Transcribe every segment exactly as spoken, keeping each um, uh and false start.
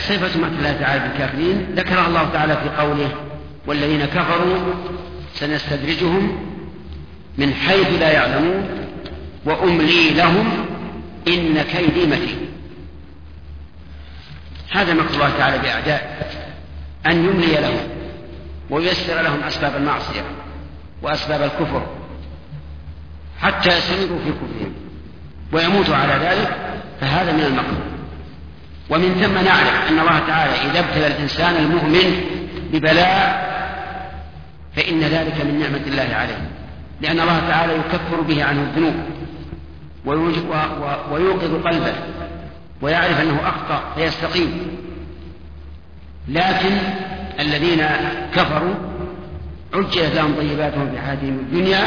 صفة مكر الله تعالى بالكافرين ذكرها الله تعالى في قوله والذين كفروا سنستدرجهم من حيث لا يعلمون وأملي لهم إن كيدي متين. هذا مكر الله تعالى بأعداء أن يملي لهم وييسر لهم أسباب المعصية وأسباب الكفر حتى يستمروا في كفرهم ويموتوا على ذلك، فهذا من المكر. ومن ثم نعرف أن الله تعالى إذا ابتلى الإنسان المؤمن ببلاء فإن ذلك من نعمة الله عليه، لأن الله تعالى يكفر به عنه الذنوب ويوقظ قلبه ويعرف أنه أخطأ فيستقيم. لكن الذين كفروا عجلت لهم طيباتهم في حياتهم الدنيا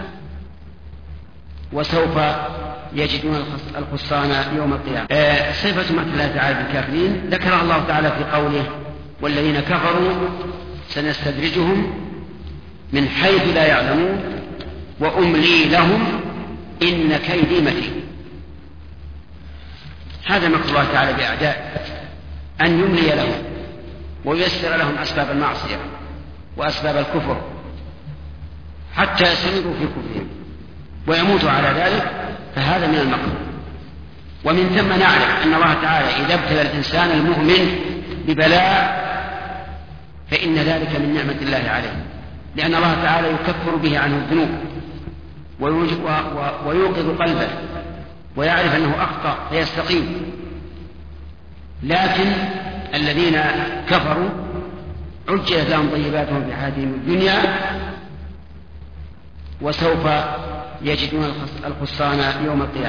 وسوف يجدون الخسران يوم القيامة. آه صفة مكر الله تعالى بالكافرين ذكرها الله تعالى في قوله والذين كفروا سنستدرجهم من حيث لا يعلمون وأملي لهم إن كيدي متين. هذا مكر الله تعالى بأعداء أن يملي لهم وييسر لهم أسباب المعصية وأسباب الكفر حتى يستمروا في كفرهم ويموتوا على ذلك، فهذا من المكر. ومن ثم نعرف أن الله تعالى إذا ابتلى الإنسان المؤمن ببلاء فإن ذلك من نعمة الله عليه، لأن الله تعالى يكفر به عنه الذنوب ويوقظ قلبه ويعرف أنه أخطأ فيستقيم. لكن الذين كفروا عجلت لهم طيباتهم في حياتهم الدنيا وسوف يجدون الخسران يوم القيامة.